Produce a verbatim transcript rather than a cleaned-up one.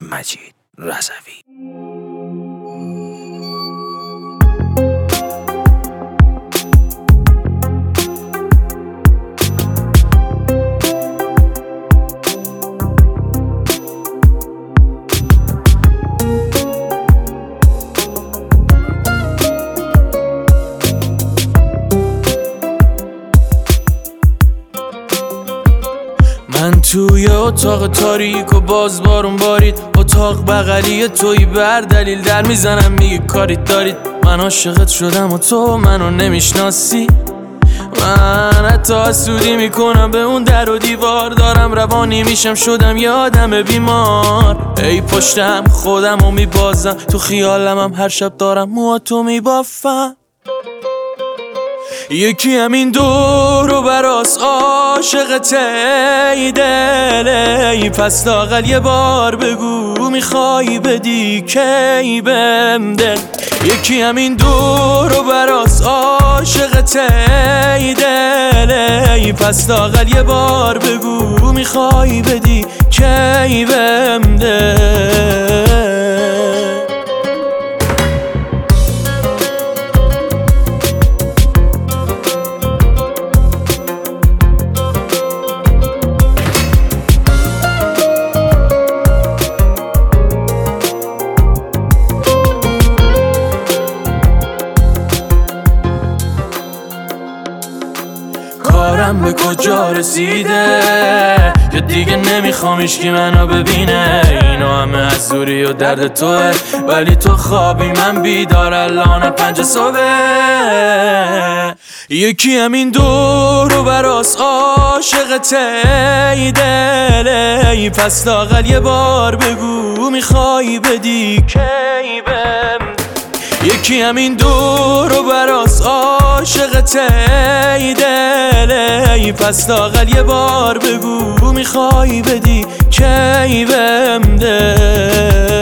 مجید رضوی. من توی اتاق تاریک و باز بارون بارید، اتاق بغلی توی بر دلیل در میزنم میگه کاریت دارید. من عاشقت شدم و تو منو نمیشناسی. من حتی حسودی میکنم به اون در و دیوار، دارم روانی میشم شدم یه آدم بیمار. ای پشتم خودم رو میبازم، تو خیالم هم هر شب دارم موهاتو میبافم. یکی همین دور و براس عاشقت ای دل، ای پس لااقل یه بار بگو میخوای بدی کی بهم دل. یکی همین دور و براس عاشقت ای دل، ای پس لااقل یه بار بگو میخوای بدی کی بهم دل. کارم به کجا رسیده که دیگه نمیخوام هیچکی منو ببینه. اینا همه از دوری و درد توه، ولی تو خوابی من بیدار الان پنج صبح. یکی همین دور و براس عاشقت ای دل، ای پس لااقل یه بار بگو میخوای بدی کی بهم. یکی همین دور و براس عاشقت ای دل، ای پس لااقل یه بار بگو میخوای بدی کی بهم دل.